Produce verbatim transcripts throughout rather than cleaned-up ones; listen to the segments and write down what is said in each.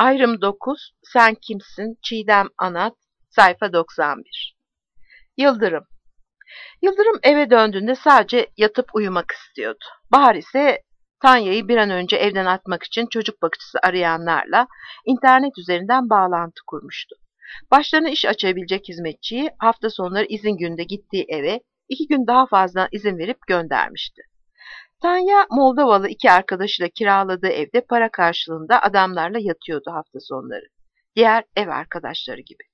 Ayrım dokuz, Sen kimsin? Çiğdem Anat, sayfa doksan bir. Yıldırım. Yıldırım eve döndüğünde sadece yatıp uyumak istiyordu. Bahar ise Tanya'yı bir an önce evden atmak için çocuk bakıcısı arayanlarla internet üzerinden bağlantı kurmuştu. Başlarına iş açabilecek hizmetçiyi hafta sonları izin gününde gittiği eve iki gün daha fazla izin verip göndermişti. Tanya, Moldovalı iki arkadaşıyla kiraladığı evde para karşılığında adamlarla yatıyordu hafta sonları. Diğer ev arkadaşları gibi.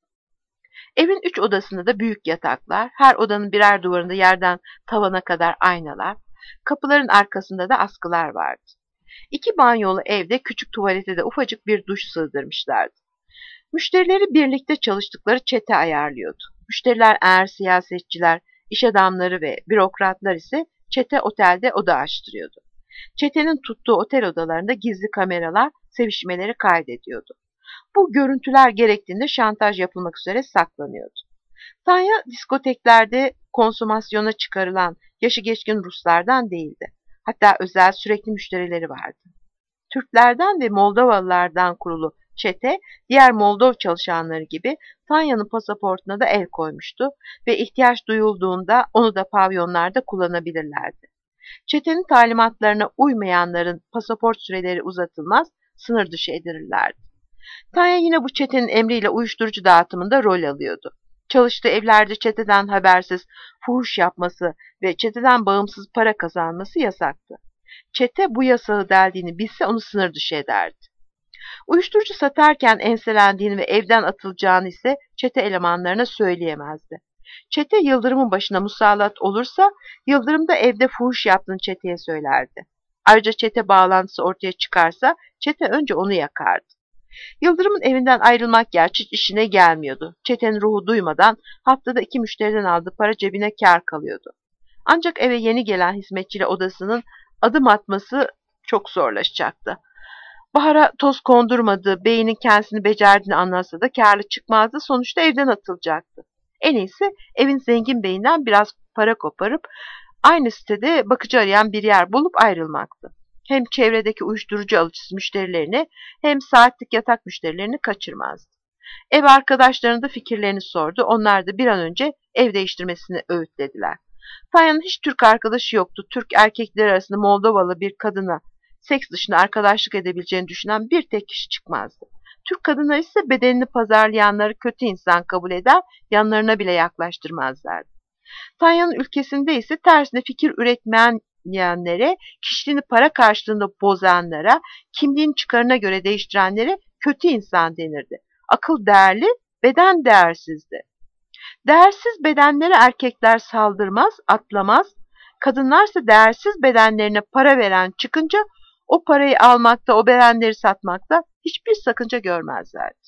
Evin üç odasında da büyük yataklar, her odanın birer duvarında yerden tavana kadar aynalar, kapıların arkasında da askılar vardı. İki banyolu evde küçük tuvalete de ufacık bir duş sığdırmışlardı. Müşterileri birlikte çalıştıkları çete ayarlıyordu. Müşteriler eğer siyasetçiler, iş adamları ve bürokratlar ise çete otelde oda açtırıyordu. Çetenin tuttuğu otel odalarında gizli kameralar sevişmeleri kaydediyordu. Bu görüntüler gerektiğinde şantaj yapılmak üzere saklanıyordu. Tanya diskoteklerde konsomasyona çıkarılan yaşı geçkin Ruslardan değildi. Hatta özel sürekli müşterileri vardı. Türklerden ve Moldovalılardan kurulu çete, diğer Moldov çalışanları gibi Tanya'nın pasaportuna da el koymuştu ve ihtiyaç duyulduğunda onu da pavyonlarda kullanabilirlerdi. Çetenin talimatlarına uymayanların pasaport süreleri uzatılmaz, sınır dışı edilirlerdi. Tanya yine bu çetenin emriyle uyuşturucu dağıtımında rol alıyordu. Çalıştığı evlerde çeteden habersiz fuhuş yapması ve çeteden bağımsız para kazanması yasaktı. Çete bu yasağı deldiğini bilse onu sınır dışı ederdi. Uyuşturucu satarken enselendiğini ve evden atılacağını ise çete elemanlarına söyleyemezdi. Çete Yıldırım'ın başına musallat olursa Yıldırım da evde fuhuş yaptığını çeteye söylerdi. Ayrıca çete bağlantısı ortaya çıkarsa çete önce onu yakardı. Yıldırım'ın evinden ayrılmak gerçi işine gelmiyordu. Çetenin ruhu duymadan haftada iki müşteriden aldığı para cebine kâr kalıyordu. Ancak eve yeni gelen hizmetçiyle odasının adım atması çok zorlaşacaktı. Bahar'a toz kondurmadığı, beynin kendisini becerdiğini anlatsa da kârlı çıkmazdı, sonuçta evden atılacaktı. En iyisi evin zengin beyinden biraz para koparıp aynı sitede bakıcı arayan bir yer bulup ayrılmaktı. Hem çevredeki uyuşturucu alıcısı müşterilerini hem saatlik yatak müşterilerini kaçırmazdı. Ev arkadaşlarına da fikirlerini sordu. Onlar da bir an önce ev değiştirmesini öğütlediler. Tanya'nın hiç Türk arkadaşı yoktu. Türk erkekleri arasında Moldovalı bir kadına seks dışında arkadaşlık edebileceğini düşünen bir tek kişi çıkmazdı. Türk kadınları ise bedenini pazarlayanları kötü insan kabul eder, yanlarına bile yaklaştırmazlardı. Tanya'nın ülkesinde ise tersine fikir üretmeyenlere, kişiliğini para karşılığında bozanlara, kimliğin çıkarına göre değiştirenlere kötü insan denirdi. Akıl değerli, beden değersizdi. Değersiz bedenlere erkekler saldırmaz, atlamaz. Kadınlarsa değersiz bedenlerine para veren çıkınca o parayı almakta, o bedenleri satmakta hiçbir sakınca görmezlerdi.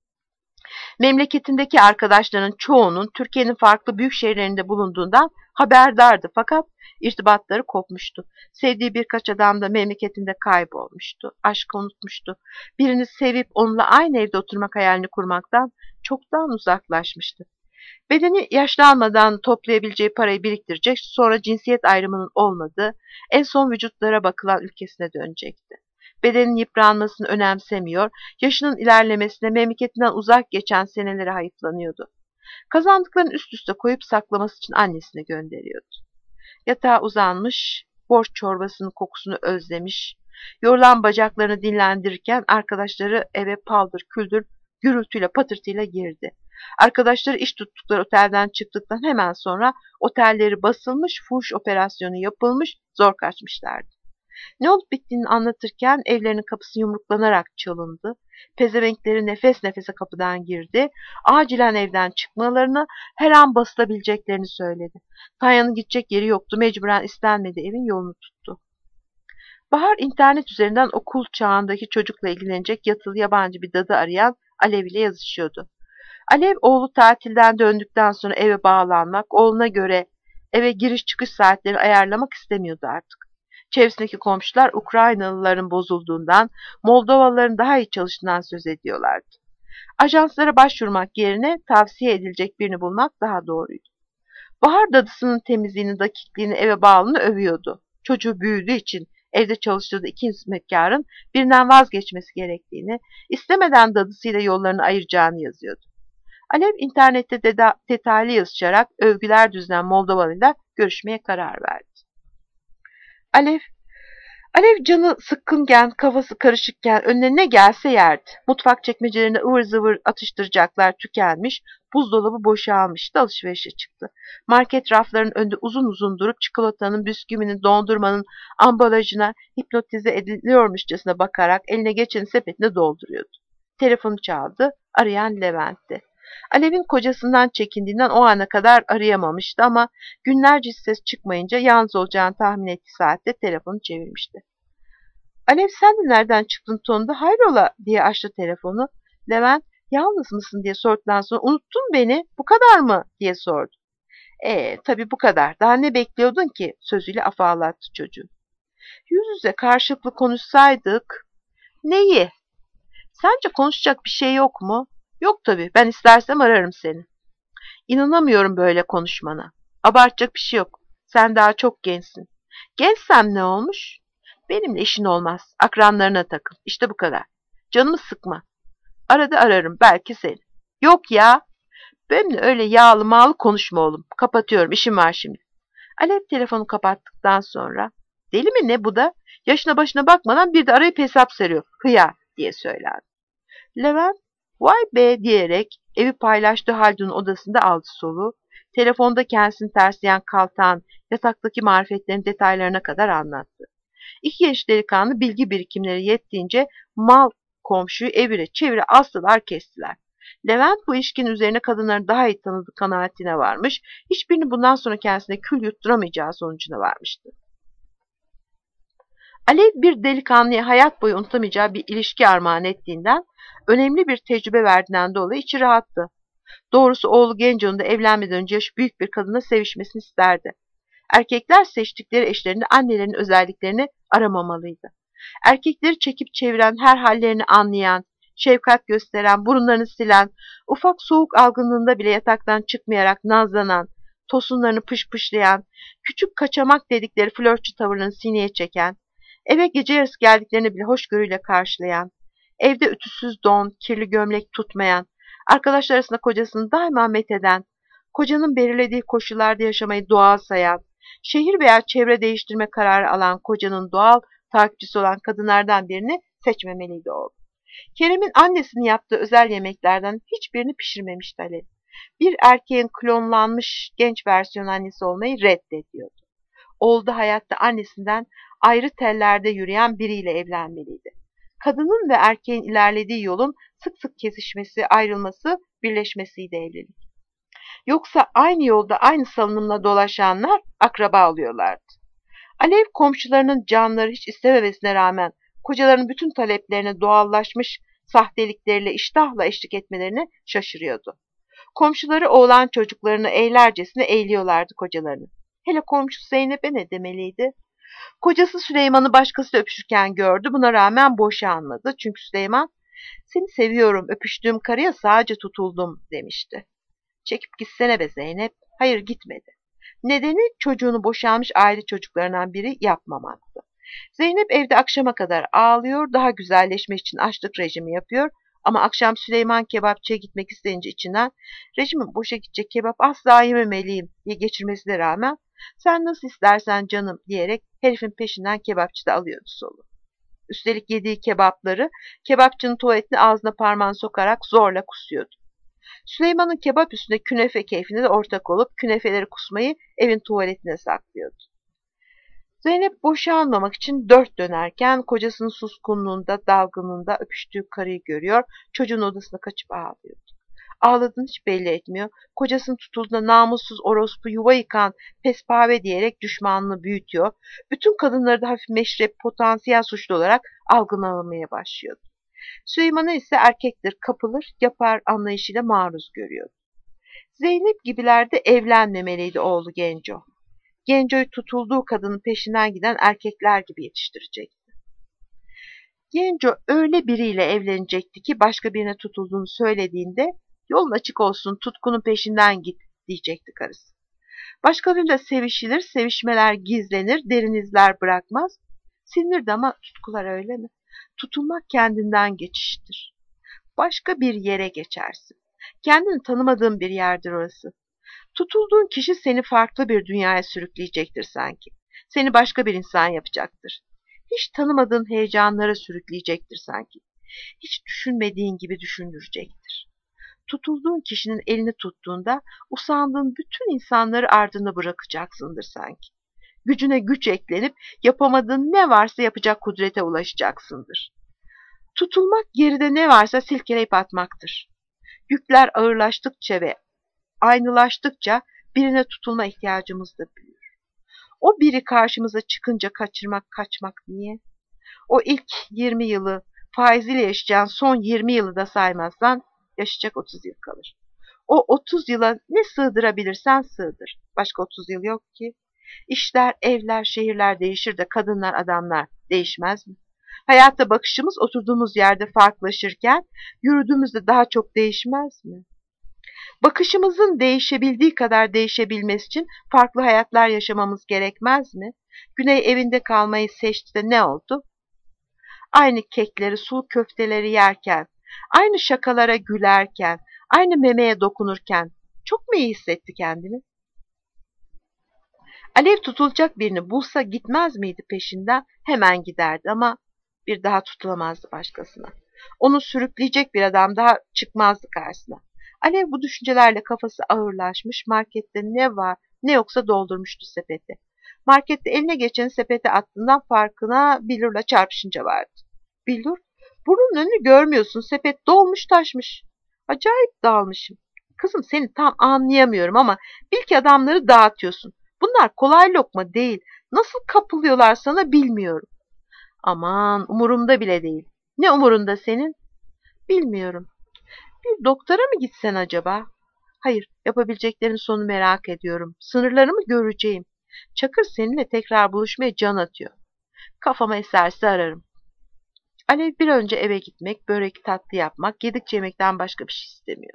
Memleketindeki arkadaşlarının çoğunun Türkiye'nin farklı büyük şehirlerinde bulunduğundan haberdardı, fakat irtibatları kopmuştu. Sevdiği birkaç adam da memleketinde kaybolmuştu. Aşkı unutmuştu. Birini sevip onunla aynı evde oturmak hayalini kurmaktan çoktan uzaklaşmıştı. Bedeni yaşlanmadan toplayabileceği parayı biriktirecek, sonra cinsiyet ayrımının olmadığı, en son vücutlara bakılan ülkesine dönecekti. Bedenin yıpranmasını önemsemiyor, yaşının ilerlemesine memleketinden uzak geçen senelere hayıflanıyordu. Kazandıklarını üst üste koyup saklaması için annesine gönderiyordu. Yatağa uzanmış, borç çorbasının kokusunu özlemiş, yorulan bacaklarını dinlendirirken arkadaşları eve paldır küldür gürültüyle patırtıyla girdi. Arkadaşları iş tuttukları otelden çıktıktan hemen sonra otelleri basılmış, fuhuş operasyonu yapılmış, zor kaçmışlardı. Ne olup bittiğini anlatırken evlerinin kapısı yumruklanarak çalındı. Pezevenkleri nefes nefese kapıdan girdi. Acilen evden çıkmalarını, her an basılabileceklerini söyledi. Tanya'nın gidecek yeri yoktu. Mecburen istenmediği evin yolunu tuttu. Bahar internet üzerinden okul çağındaki çocukla ilgilenecek yatılı yabancı bir dadı arayan Alev ile yazışıyordu. Alev oğlu tatilden döndükten sonra eve bağlanmak, oğluna göre eve giriş çıkış saatlerini ayarlamak istemiyordu artık. Çevresindeki komşular Ukraynalıların bozulduğundan, Moldovalıların daha iyi çalıştığından söz ediyorlardı. Ajanslara başvurmak yerine tavsiye edilecek birini bulmak daha doğruydu. Bahar dadısının temizliğini, dakikliğini, eve bağlılığını övüyordu. Çocuğu büyüdüğü için evde çalıştırdığı iki hizmetkarın birinden vazgeçmesi gerektiğini, istemeden dadısıyla yollarını ayıracağını yazıyordu. Alev internette deda- detaylı yazışarak övgüler düzülen Moldovalı'yla görüşmeye karar verdi. Alev Alev canı sıkkınken, kafası karışıkken önüne ne gelse yerdi. Mutfak çekmecelerine ıvır zıvır atıştıracaklar tükenmiş, buzdolabı boşalmıştı, alışverişe çıktı. Market raflarının önünde uzun uzun durup çikolatanın, bisküvinin, dondurmanın ambalajına hipnotize ediliyormuşçasına bakarak eline geçen sepetine dolduruyordu. Telefonu çaldı, arayan Levent'ti. Alev'in kocasından çekindiğinden o ana kadar arayamamıştı ama günlerce ses çıkmayınca yalnız olacağını tahmin ettiği saatte telefonu çevirmişti. Alev sen de nereden çıktın tonunda hayrola diye açtı telefonu. Levent yalnız mısın diye sorduktan sonra unuttun beni bu kadar mı diye sordu. Ee tabii bu kadar daha ne bekliyordun ki sözüyle afallattı çocuğu. Yüz yüze karşılıklı konuşsaydık. Neyi? Sence konuşacak bir şey yok mu? Yok tabii ben istersem ararım seni. İnanamıyorum böyle konuşmana. Abartacak bir şey yok. Sen daha çok gençsin. Gençsem ne olmuş? Benimle işin olmaz. Akranlarına takıl. İşte bu kadar. Canımı sıkma. Arada ararım. Belki seni. Yok ya. Benimle öyle yağlı mağlı konuşma oğlum. Kapatıyorum. İşim var şimdi. Alev telefonu kapattıktan sonra deli mi ne bu da? Yaşına başına bakmadan bir de arayıp hesap seriyor. Hıya diye söylendi. Levent vay be diyerek evi paylaştığı Haldun'un odasında aldı soluğu. Telefonda kendisini tersleyen kaltağın yataktaki marifetlerin detaylarına kadar anlattı. İki yaş delikanlı bilgi birikimleri yettiğince mal komşuyu evire çevire astılar kestiler. Levent bu ilişkinin üzerine kadınları daha iyi tanıdığı kanaatine varmış, hiçbirini bundan sonra kendisine kül yutturamayacağı sonucuna varmıştı. Alev bir delikanlıya hayat boyu unutamayacağı bir ilişki armağan ettiğinden, önemli bir tecrübe verdiğinden dolayı içi rahattı. Doğrusu oğlu Genco'nun da evlenmeden önce yaş büyük bir kadınla sevişmesini isterdi. Erkekler seçtikleri eşlerinde annelerin özelliklerini aramamalıydı. Erkekleri çekip çeviren, her hallerini anlayan, şefkat gösteren, burunlarını silen, ufak soğuk algınlığında bile yataktan çıkmayarak nazlanan, tosunlarını pışpışlayan, küçük kaçamak dedikleri flörtçü tavırlarını sineye çeken, eve gece yarısı geldiklerini bile hoşgörüyle karşılayan, evde ütüsüz don, kirli gömlek tutmayan, arkadaşlar arasında kocasını daima metheden, kocanın belirlediği koşullarda yaşamayı doğal sayan, şehir veya çevre değiştirme kararı alan kocanın doğal takipçisi olan kadınlardan birini seçmemeliydi oğul. Kerem'in annesinin yaptığı özel yemeklerden hiçbirini pişirmemişti Alev. Bir erkeğin klonlanmış genç versiyon annesi olmayı reddediyordu. Oğlu da hayatta annesinden ayrı tellerde yürüyen biriyle evlenmeliydi. Kadının ve erkeğin ilerlediği yolun sık sık kesişmesi, ayrılması, birleşmesiydi evlilik. Yoksa aynı yolda aynı salınımla dolaşanlar akraba oluyorlardı. Alev komşularının canları hiç istememesine rağmen kocalarının bütün taleplerine doğallaşmış sahtelikleriyle iştahla eşlik etmelerine şaşırıyordu. Komşuları oğlan çocuklarını eğlercesine eğliyorlardı kocalarını. Hele komşu Zeynep'e ne demeliydi? Kocası Süleyman'ı başkasıyla öpüşürken gördü. Buna rağmen boşanmadı. Çünkü Süleyman, seni seviyorum, öpüştüğüm karıya sadece tutuldum demişti. Çekip gitsene be Zeynep. Hayır gitmedi. Nedeni çocuğunu boşanmış aile çocuklarından biri yapmamaktı. Zeynep evde akşama kadar ağlıyor, daha güzelleşmek için açlık rejimi yapıyor ama akşam Süleyman kebapçıya gitmek isteyince içinden rejimin boşa gidecek kebap asla yememeliyim diye geçirmesine rağmen sen nasıl istersen canım diyerek herifin peşinden kebapçıda alıyordu solu. Üstelik yediği kebapları kebapçının tuvaletine ağzına parmağını sokarak zorla kusuyordu. Süleyman'ın kebap üstünde künefe keyfine de ortak olup künefeleri kusmayı evin tuvaletine saklıyordu. Zeynep boşanmamak için dört dönerken kocasının suskunluğunda, dalgınlığında öpüştüğü karıyı görüyor, çocuğun odasına kaçıp ağlıyordu. Ağladığını hiç belli etmiyor, kocasının tutulduğunda namussuz orospu yuva yıkan pespave diyerek düşmanlığını büyütüyor, bütün kadınları da hafif meşrep, potansiyel suçlu olarak algılamaya başlıyordu. Süleyman'a ise erkektir, kapılır, yapar anlayışıyla maruz görüyordu. Zeynep gibilerde evlenmemeliydi oğlu Genco. Genco'yu tutulduğu kadının peşinden giden erkekler gibi yetiştirecekti. Genco öyle biriyle evlenecekti ki başka birine tutulduğunu söylediğinde yolun açık olsun tutkunun peşinden git diyecekti karısı. Başkalarıyla sevişilir, sevişmeler gizlenir, derin izler bırakmaz. Sinirdi ama tutkular öyle mi? Tutulmak kendinden geçiştir. Başka bir yere geçersin. Kendini tanımadığın bir yerdir orası. Tutulduğun kişi seni farklı bir dünyaya sürükleyecektir sanki. Seni başka bir insan yapacaktır. Hiç tanımadığın heyecanlara sürükleyecektir sanki. Hiç düşünmediğin gibi düşündürecektir. Tutulduğun kişinin elini tuttuğunda usandığın bütün insanları ardında bırakacaksındır sanki. Gücüne güç eklenip yapamadığın ne varsa yapacak kudrete ulaşacaksındır. Tutulmak geride ne varsa silkeleyip atmaktır. Yükler ağırlaştıkça ve aynılaştıkça birine tutulma ihtiyacımız da büyür. O biri karşımıza çıkınca kaçırmak, kaçmak niye? O ilk yirmi yılı faiziyle yaşayacağın son yirmi yılı da saymazsan yaşayacak otuz yıl kalır. O otuz yıla ne sığdırabilirsen sığdır. Başka otuz yıl yok ki. İşler, evler, şehirler değişir de kadınlar, adamlar değişmez mi? Hayata bakışımız oturduğumuz yerde farklılaşırken yürüdüğümüzde daha çok değişmez mi? Bakışımızın değişebildiği kadar değişebilmesi için farklı hayatlar yaşamamız gerekmez mi? Güney evinde kalmayı seçti de ne oldu? Aynı kekleri, sulu köfteleri yerken, aynı şakalara gülerken, aynı memeye dokunurken çok mu iyi hissetti kendini? Alev tutulacak birini bulsa gitmez miydi peşinden? Hemen giderdi ama bir daha tutulamazdı başkasına. Onu sürükleyecek bir adam daha çıkmazdı karşısına. Alev bu düşüncelerle kafası ağırlaşmış, markette ne var ne yoksa doldurmuştu sepeti. Markette eline geçen sepete attığından farkına billurla çarpışınca vardı. Billur, burnunun önünü görmüyorsun, sepet dolmuş taşmış. Acayip dağılmışım. Kızım seni tam anlayamıyorum ama bil ki adamları dağıtıyorsun. Bunlar kolay lokma değil. Nasıl kapılıyorlar sana bilmiyorum. Aman umurumda bile değil. Ne umurunda senin? Bilmiyorum. Bir doktora mı gitsen acaba? Hayır, yapabileceklerin sonu merak ediyorum. Sınırlarımı göreceğim. Çakır seninle tekrar buluşmaya can atıyor. Kafama eserse ararım. Alev bir önce eve gitmek, börek tatlı yapmak, yedikçe yemekten başka bir şey istemiyordu.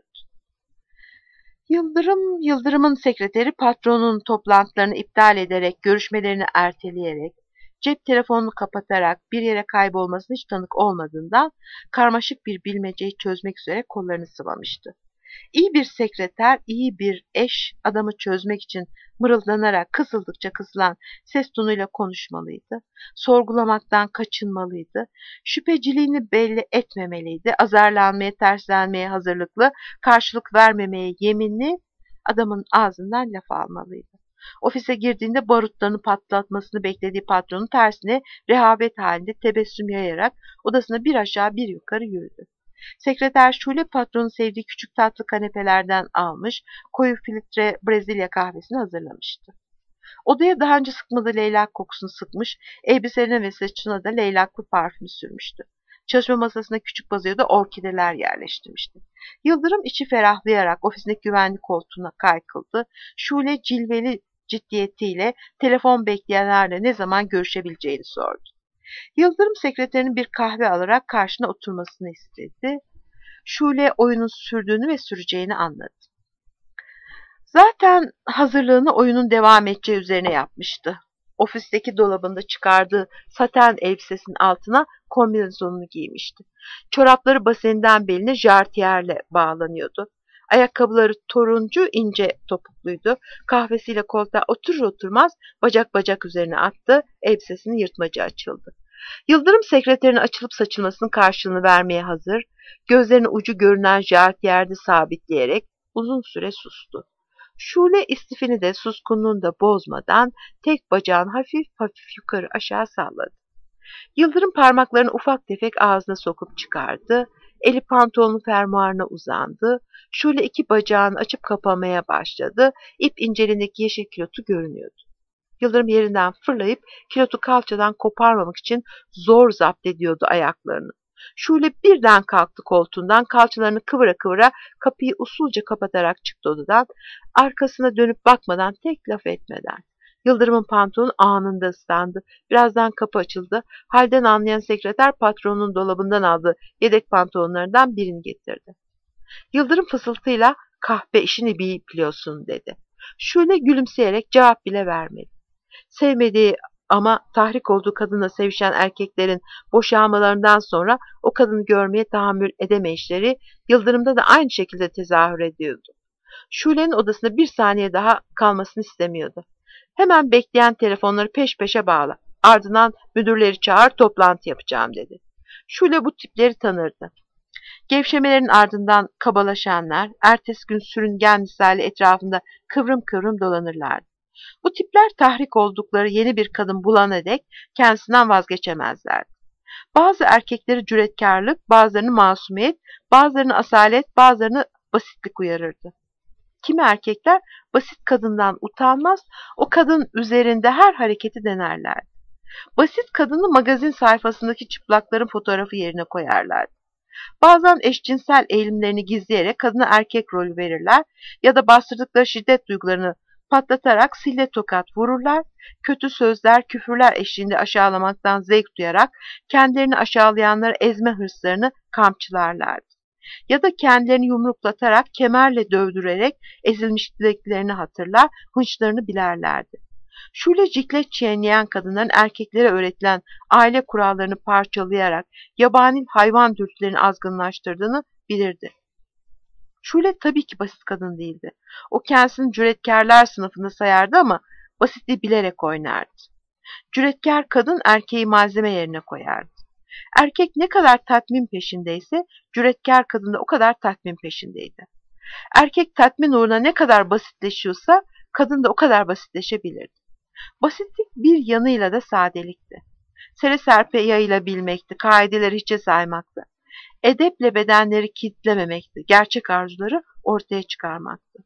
Yıldırım, Yıldırım'ın sekreteri patronun toplantılarını iptal ederek, görüşmelerini erteleyerek, cep telefonunu kapatarak bir yere kaybolmasına hiç tanık olmadığından karmaşık bir bilmeceyi çözmek üzere kollarını sıvamıştı. İyi bir sekreter, iyi bir eş adamı çözmek için mırıldanarak kısıldıkça kısılan ses tonuyla konuşmalıydı. Sorgulamaktan kaçınmalıydı. Şüpheciliğini belli etmemeliydi. Azarlanmaya, terslenmeye hazırlıklı, karşılık vermemeye yeminli adamın ağzından laf almalıydı. Ofise girdiğinde barutlarını patlatmasını beklediği patronun tersine rehavet halinde tebessüm yayarak odasına bir aşağı bir yukarı yürüdü. Sekreter Şule patronun sevdiği küçük tatlı kanepelerden almış, koyu filtre Brezilya kahvesini hazırlamıştı. Odaya daha önce sıkmadığı leylak kokusunu sıkmış, elbiselerine ve saçına da leylaklı parfüm sürmüştü. Çalışma masasına küçük vazoya da orkideler yerleştirmişti. Yıldırım içi ferahlayarak ofisindeki güvenlik koltuğuna kaykıldı. Şule cilveli ciddiyetiyle telefon bekleyenlerle ne zaman görüşebileceğini sordu. Yıldırım sekreterinin bir kahve alarak karşına oturmasını istedi. Şule oyunun sürdüğünü ve süreceğini anladı. Zaten hazırlığını oyunun devam edeceği üzerine yapmıştı. Ofisteki dolabında çıkardığı saten elbisesinin altına kombinezonunu giymişti. Çorapları baseninden beline jartiyerle bağlanıyordu. Ayakkabıları turuncu ince topukluydu. Kahvesiyle koltuğa oturur oturmaz bacak bacak üzerine attı. Elbisesinin yırtmacı açıldı. Yıldırım sekreterin açılıp saçılmasının karşılığını vermeye hazır, gözlerinin ucu görünen jartiyerde sabitleyerek uzun süre sustu. Şule istifini de suskunluğunu da bozmadan tek bacağını hafif hafif yukarı aşağı salladı. Yıldırım parmaklarını ufak tefek ağzına sokup çıkardı. Eli pantolonun fermuarına uzandı. Şule iki bacağını açıp kapamaya başladı. İp inceliğindeki yeşil kilotu görünüyordu. Yıldırım yerinden fırlayıp kilotu kalçadan koparmamak için zor zapt ediyordu ayaklarını. Şule birden kalktı koltuğundan, kalçalarını kıvıra kıvıra kapıyı usulca kapatarak çıktı odadan, arkasına dönüp bakmadan, tek laf etmeden. Yıldırım'ın pantolonu anında ıslandı. Birazdan kapı açıldı. Halden anlayan sekreter patronun dolabından aldığı yedek pantolonlarından birini getirdi. Yıldırım fısıltıyla kahpe işini biliyorsun dedi. Şule gülümseyerek cevap bile vermedi. Sevmediği Ama tahrik olduğu kadınla sevişen erkeklerin boşanmalarından sonra o kadını görmeye tahammül edemeyişleri Yıldırım'da da aynı şekilde tezahür ediyordu. Şule'nin odasında bir saniye daha kalmasını istemiyordu. Hemen bekleyen telefonları peş peşe bağla. Ardından müdürleri çağır, toplantı yapacağım dedi. Şule bu tipleri tanırdı. Gevşemelerin ardından kabalaşanlar, ertesi gün sürüngen misali etrafında kıvrım kıvrım dolanırlardı. Bu tipler tahrik oldukları yeni bir kadın bulana dek kendisinden vazgeçemezlerdi. Bazı erkekleri cüretkarlık, bazılarını masumiyet, bazılarını asalet, bazılarını basitlik uyarırdı. Kimi erkekler basit kadından utanmaz, o kadın üzerinde her hareketi denerlerdi. Basit kadını magazin sayfasındaki çıplakların fotoğrafı yerine koyarlardı. Bazen eşcinsel eğilimlerini gizleyerek kadına erkek rolü verirler ya da bastırdıkları şiddet duygularını patlatarak sille tokat vururlar, kötü sözler, küfürler eşliğinde aşağılamaktan zevk duyarak kendilerini aşağılayanları ezme hırslarını kamçılarlardı. Ya da kendilerini yumruklatarak, kemerle dövdürerek ezilmişliklerini hatırlar, hınçlarını bilerlerdi. Şule ciklet çiğneyen kadınların erkeklere öğretilen aile kurallarını parçalayarak yabani hayvan dürtülerini azgınlaştırdığını bilirdi. Şule tabii ki basit kadın değildi. O kendisini cüretkarlar sınıfında sayardı ama basitliği bilerek oynardı. Cüretkar kadın erkeği malzeme yerine koyardı. Erkek ne kadar tatmin peşindeyse cüretkar kadın da o kadar tatmin peşindeydi. Erkek tatmin uğruna ne kadar basitleşiyorsa kadın da o kadar basitleşebilirdi. Basitlik bir yanıyla da sadelikti. Sere serpe yayılabilmekti, kaideleri hiçe saymaktı. Edeple bedenleri kilitlememekti, gerçek arzuları ortaya çıkarmaktı.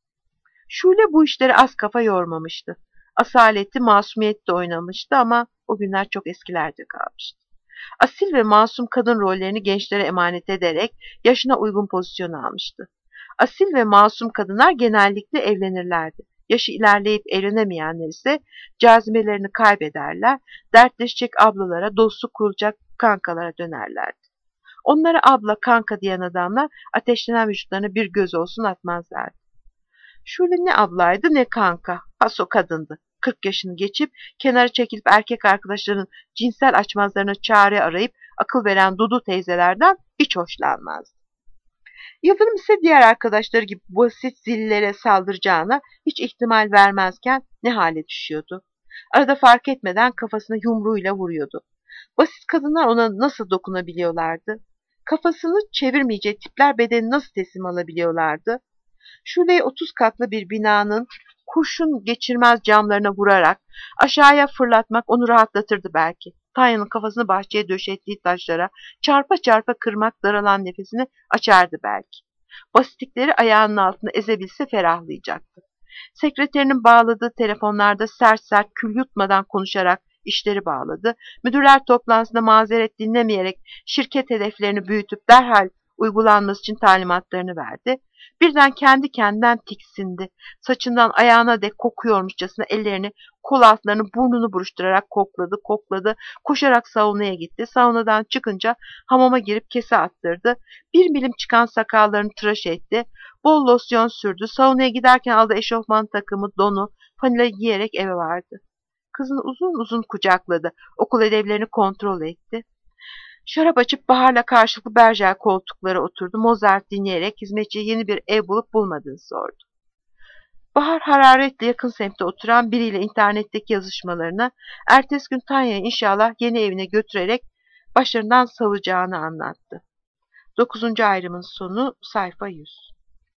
Şule bu işleri az kafa yormamıştı. Asaleti, masumiyette oynamıştı ama o günler çok eskilerde kalmıştı. Asil ve masum kadın rollerini gençlere emanet ederek yaşına uygun pozisyon almıştı. Asil ve masum kadınlar genellikle evlenirlerdi. Yaşı ilerleyip evlenemeyenler ise cazibelerini kaybederler, dertleşecek ablalara, dostluk kurulacak kankalara dönerlerdi. Onlara abla, kanka diyen adamlar ateşlenen vücutlarına bir göz olsun atmazlardı. Şule ne ablaydı ne kanka, paso kadındı. Kırk yaşını geçip kenara çekilip erkek arkadaşlarının cinsel açmazlarına çare arayıp akıl veren Dudu teyzelerden hiç hoşlanmazdı. Yıldırım ise diğer arkadaşları gibi basit zillere saldıracağına hiç ihtimal vermezken ne hale düşüyordu. Arada fark etmeden kafasına yumruğuyla vuruyordu. Basit kadınlar ona nasıl dokunabiliyorlardı? Kafasını çevirmeyecek tipler bedeni nasıl teslim alabiliyorlardı? Şule'yi otuz katlı bir binanın kurşun geçirmez camlarına vurarak aşağıya fırlatmak onu rahatlatırdı belki. Tanya'nın kafasını bahçeye döşettiği taşlara çarpa çarpa kırmak daralan nefesini açardı belki. Basitlikleri ayağının altında ezebilse ferahlayacaktı. Sekreterinin bağladığı telefonlarda sert sert kül yutmadan konuşarak işleri bağladı. Müdürler toplantısında mazeret dinlemeyerek şirket hedeflerini büyütüp derhal uygulanması için talimatlarını verdi. Birden kendi kendinden tiksindi. Saçından ayağına dek kokuyormuşçasına ellerini, kol altlarını, burnunu buruşturarak kokladı, kokladı. Koşarak saunaya gitti. Saunadan çıkınca hamama girip kese attırdı. Bir milim çıkan sakallarını tıraş etti. Bol losyon sürdü. Saunaya giderken aldığı eşofman takımı, donu, fanila giyerek eve vardı. Kızını uzun uzun kucakladı. Okul ödevlerini kontrol etti. Şarap açıp Bahar'la karşılıklı berjer koltuklara oturdu. Mozart dinleyerek hizmetçiye yeni bir ev bulup bulmadığını sordu. Bahar hararetle yakın semtte oturan biriyle internetteki yazışmalarına, ertesi gün Tanya'yı inşallah yeni evine götürerek başlarından savacağını anlattı. Dokuzuncu ayrımın sonu sayfa yüz.